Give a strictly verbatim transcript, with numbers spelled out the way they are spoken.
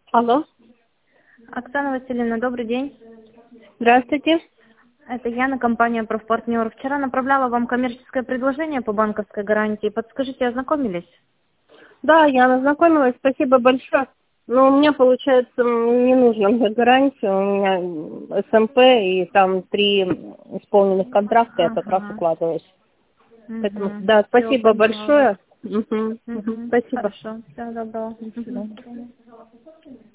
Алло. Оксана Васильевна, добрый день. Здравствуйте. Это Яна, компания «Профпартнер». Вчера направляла вам коммерческое предложение по банковской гарантии. Подскажите, ознакомились? Да, я ознакомилась, спасибо большое. Но у меня, получается, не нужно мне гарантию. У меня СМП и там три исполненных контракта, я как раз Ага. укладываюсь. Поэтому, Угу. да, Все, спасибо поняла вас. большое. Мгм, мгм, Угу. Спасибо. Хорошо. Всего доброго. До Мгм. свидания.